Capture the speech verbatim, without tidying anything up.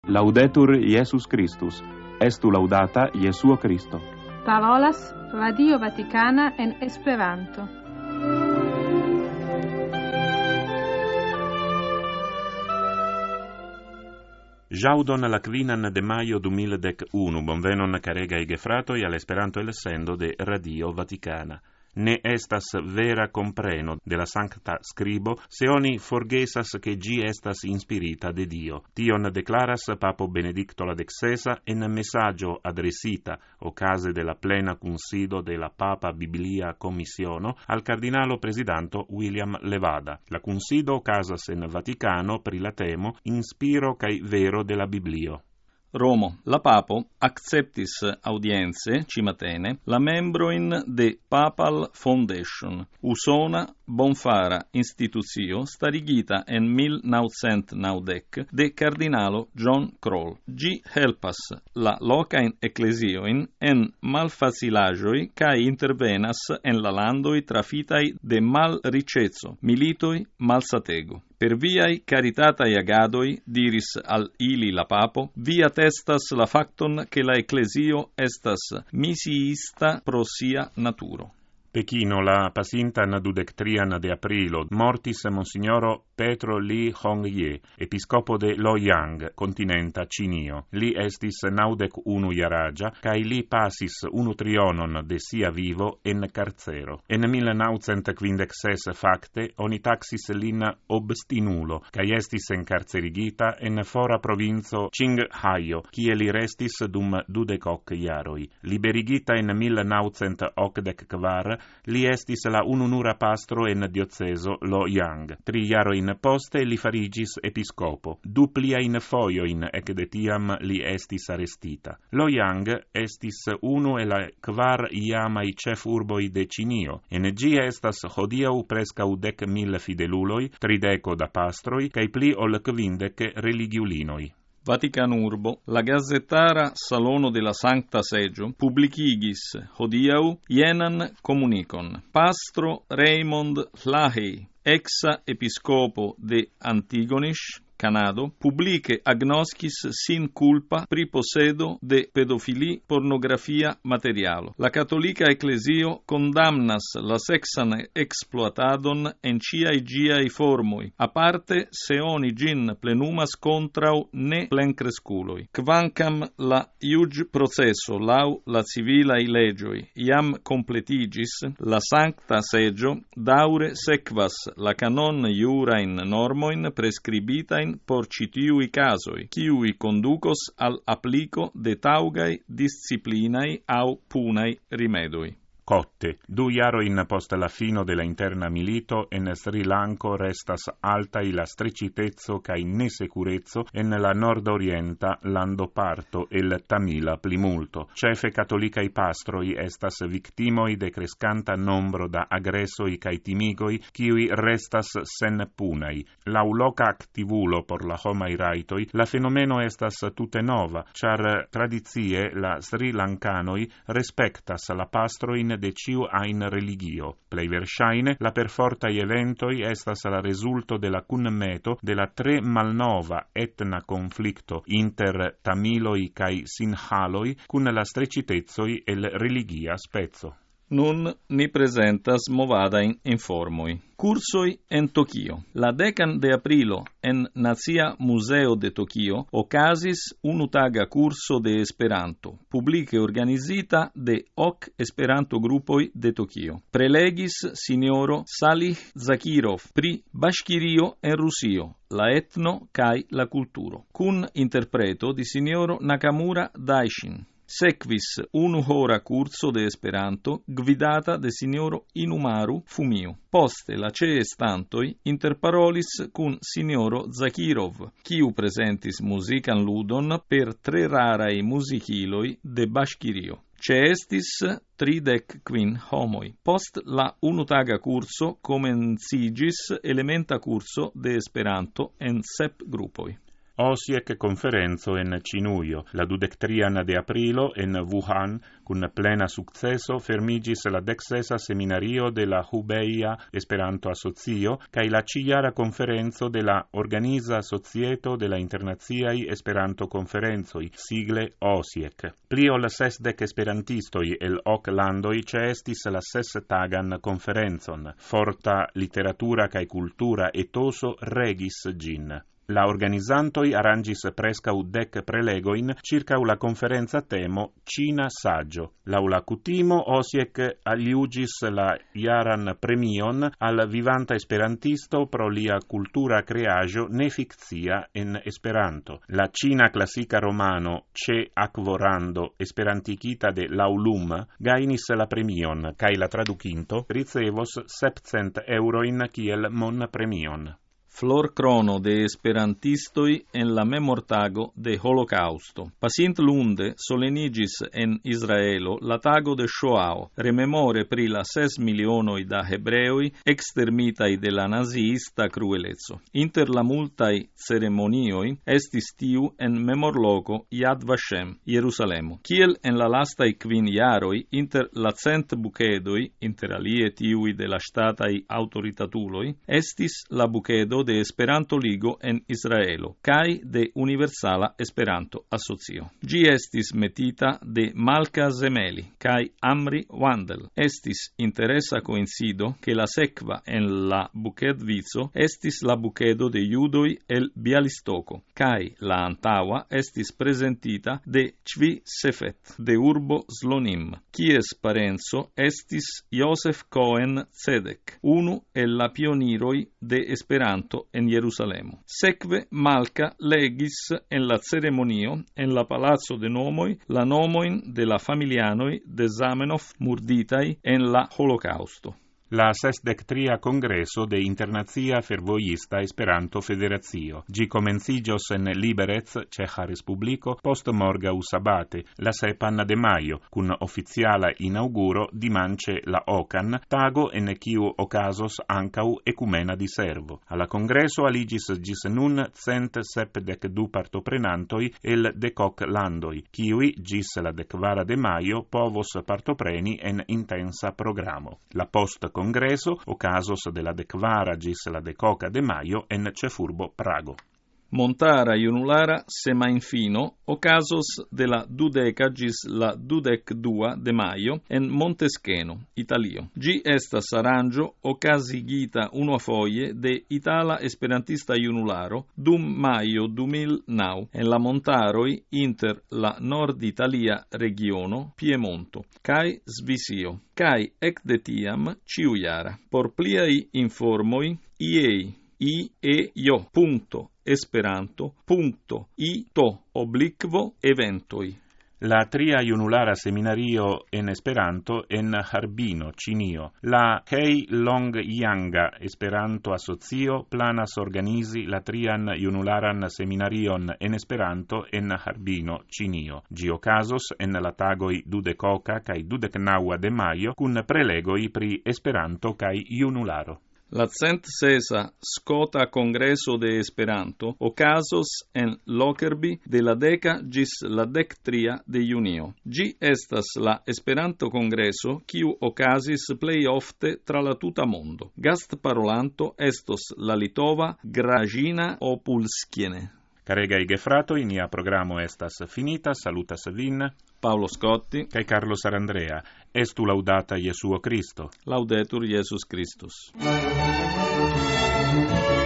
Laudetur Jesus Christus. Estu laudata Jesuo Christo. Parolas Radio Vaticana en Esperanto. Jaudon la quinan de maio du mil dec unu, bonvenon carega e gefratoi all'Esperanto el sendo de Radio Vaticana. Ne estas vera compreno de la sancta scribo, se oni forgesas che gi estas inspirita de Dio. Tion declaras Papo Benedicto la dexesa en messaggio adresita, ocase de la plena consido de la Papa Biblia Commissiono, al cardinalo presidanto William Levada. La consido ocasas en Vaticano pri la temo inspiro cae vero de la Biblio. Romo, la Papo acceptis audienze, cimatene, la membroin de Papal Foundation, usona bonfara institutio starigita en mil naucent naudec de cardinalo John Kroll. Gi helpas la locain ecclesioin en malfacilagioi cae intervenas en la landoi trafitai de mal ricezzo, militoi malsatego. Per viai caritatai agadoi, diris al ili la Papo, vi attestas la facton che la ecclesio estas misiista pro sia naturo. Pechino, la pasintan dudectrian de aprilo, mortis Monsignoro Petro Li Hong-ye, episcopo de Loyang, continenta Cinio. Li estis naudec unu iaragia, cae li pasis unu trionon de sia vivo en carcero. En mil naucent quindec ses facte, oni taxis lin obstinulo, cae estis encarcerigita en fora provinzo Qinghai, kie li restis dum dudecoc iaroi. Liberigita en mil naucent ocdec quar, li estis la ununura pastro en dioceso Loyang. Tri iaroin poste li farigis episcopo. Du pliain foioin ec de tiam li estis arestita. Loyang estis unu e la quar iamai cef urboi de Cinio. En gi estas hodiau prescau dec mil fideluloi, trideco da pastroi, cae pli ol quindec religiulinoi. Vatican Urbo, la Gazzettara Salono della Sancta Seggio publicigis hodiau ienan comunicon. Pastro Raymond Lahey, ex episcopo de Antigonish, Canado, publique agnoscis sin culpa pri posedo de pedofili pornografia materialo. La Catholica Ecclesio condamnas la sexan exploatadon en ciai giai formoi, aparte se oni gin plenumas contrau ne plencresculoi. Quancam la iuge processo lau la civilai legioi iam completigis, la Sancta Seggio daure sequas la canon iurain normoin prescribitain por citiui casoi, quiui conducos al applico de taugai disciplinai au punai rimedoi. Cotte. Du iaroin post la fino de la interna milito en Sri Lanka restas altai la strecitezzo cae nesecurezzo en la nord-orienta landoparto el Tamila plimulto. Cefe catholicai pastroi estas victimoi de crescanta nombro da aggressoi cae timigoi, kiui restas sen punai. Lau loca activulo por la homai raitoi, la fenomeno estas tute nova, char tradizie la Sri Lankanoi respectas la pastroin de ciu ain religio. Plei versaine, la perfortai eventoi estas la resulto de la cunmeto de la tre malnova etna conflicto inter tamiloi cae sinhaloi cun la strecitezoi el religia spezzo. Nun ni presentas movada in informoi. Cursoi en Tokio. La decan de aprilo en Nazia Museo de Tokio ocasis unutaga curso de Esperanto, publique organizita de hoc Esperanto gruppoi de Tokio. Prelegis signoro Salih Zakirov pri Bashkirio en Rusio, la etno cae la culturo, cun interpreto di signoro Nakamura Daishin. Sequis unu hora curso de Esperanto gvidata de signoro Inumaru Fumio. Poste la ceestantoi interparolis cun signoro Zakirov, quiu presentis musican ludon per tre rarai musiciloi de Bashkirio. Ceestis tridec quin homoi. Post la unutaga curso comencigis elementa curso de Esperanto en sep gruppoi. Osiec conferenzo en Cinuio, la dudectrian de aprilo en Wuhan, cun plena successo fermigis la dexesa seminario de la Hubeia Esperanto Asocio, cae la ciara conferenzo de la Organiza Societo de la Internaziai Esperanto Conferenzoi, sigle Osiec. Pli ol sesdec esperantistoi el hoc landoi ceestis la ses tagan conferenzon, forta literatura cae cultura etoso regis gin. La organizantoi arrangis prescau dec prelegoin circa la conferenza temo Cina Saggio. Laula cutimo Osiec aliugis la iaran premion al vivanta esperantisto pro lia cultura creajo ne fictia en Esperanto. La Cina classica romano Ce Acvorando Esperantichita de Laulum gainis la premion, cae la traducinto ricevos septcent euroin kiel mon premion. Flor crono de esperantistoi en la memortago de Holocausto. Pasint lunde solenigis en Israelo la tago de Shoah, rememore pri la ses milionoi da hebreoi extermitai de la naziista cruelezzo. Inter la multai ceremonioi estis tiu en memorloco Yad Vashem, Jerusalemo. Kiel en la lastai quin jaroi inter la cent bucedoi, inter alie tiui de la statai autoritatuloi, estis la bucedo de Esperanto Ligo en Israelo, cae de Universala Esperanto Asocio. Gi estis metita de Malka Zemeli, cae Amri Wandel. Estis interesa coincido che la sekva en la buced vizo estis la bucedo de judoi el Bialistoko, cae la antaua estis presentita de Tzvi Sefet, de urbo Slonim, quies parenzo estis Josef Cohen Tzedek, unu el la pioniroi de Esperanto en Jerusalemo. Sekve Malka legis en la ceremonio en la palazzo de nomoi la nomoin de la familianoi de Zamenhof murditai en la Holocausto. La sesdectria congreso de Internazia Fervoista Esperanto Federazio. Gi comencigios en Liberec, Ceja Respublico, post morgau sabate, la sepan de maio, cun officiala inauguro dimance la ocan, tago en quiu ocasos ancau ecumena di servo. Alla congreso aligis gis nun cent sepdec du partoprenantoi el decoc landoi, kiui gis la decvara de maio povos partopreni en intensa programo. La post congreso, ocasos de la decvara gis la decoca de maio en Cefurbo Prago. Montara iunulara semainfino, ocasos de la dudeca gis la dudec dua de maio en Montescheno, Italio. Gi estas arrangio ocasigita unuafoje de Itala Esperantista iunularo dum maio du mil nau en la montaroi inter la Nord-Italia regiono Piemonto, cae Svisio, cae ec de tiam ciujara. Por pliai informoi, iei i e io punto esperanto punto i to obliquo eventoi. La tria iunulara seminario en Esperanto en Harbino, Cinio. La Hei Long Yanga Esperanto Asocio planas organizi la trian iunularan seminarion en Esperanto en Harbino, Cinio. Gi ocasos en la tagoi dudecoca cae dudecnaua de maio cun prelegoi pri Esperanto cae iunularo. La cent sesa Scota Congreso de Esperanto ocasos en Lockerbie de la deca gis la dectria de junio. Gi estas la Esperanto Congreso kiu ocasis plei ofte tra la tuta mondo. Gast parolanto estos la litova Gražina Opulskiene. Caregai gefratoi, nia programo estas finita, salutas vin, Paolo Scotti, cae Carlo Sarandrea. Estu laudata Jesuo Christo. Laudetur Jesus Christus.